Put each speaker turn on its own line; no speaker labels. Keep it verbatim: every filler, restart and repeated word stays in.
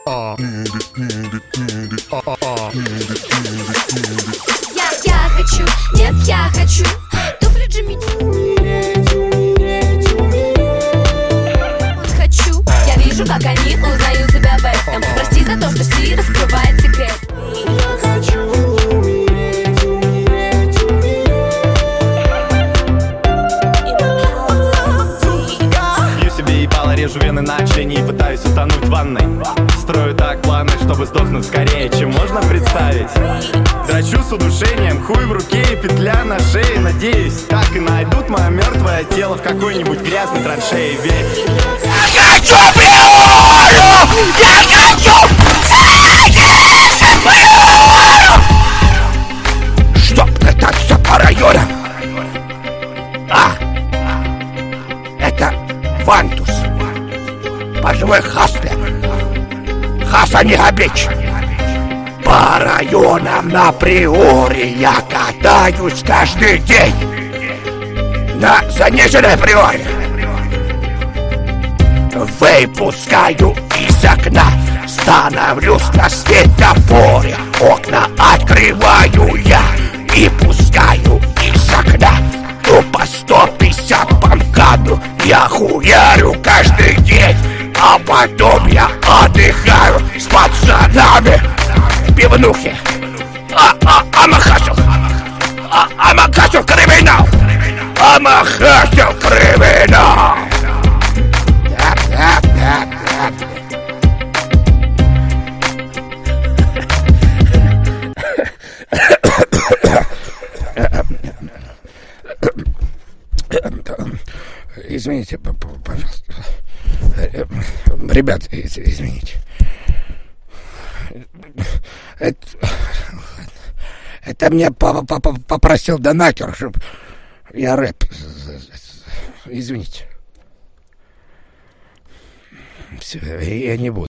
Я, я хочу, нет, я хочу туфли Джимми. Хочу, я вижу, как они узнают себя в этом. Прости за то, что Си раскрывает секрет. Я хочу умереть, умереть, умереть.
Бью себе ебало, режу вены на члене и пытаюсь утонуть в ванной. Строю так планы, чтобы сдохнуть скорее, чем можно представить. Дрочу с удушением, хуй в руке и петля на шее. Надеюсь, так и найдут мое мертвое тело в какой-нибудь грязной траншее. Ведь
я хочу приору! Я хочу! Чтоб кататься по районам! А! Это Вантус. Пожилой Хаспер. Хаса не обечь. По районам на приоре я катаюсь каждый день. На заниженной приоре. Выпускаю из окна, становлюсь на светофоре. Окна открываю я и пускаю из окна. Тупо сто пятьдесят по МКАДу я хуярю каждый день. А потом я отдыхаю с пацанами в пивнухе. А, а, I'm a hustle. А, I'm a hustle criminal. I'm a hustle criminal. Извините, пожалуйста. Ребят, извините. Это, это мне попросил донатер, чтобы я рэп. Извините. Все, я не буду.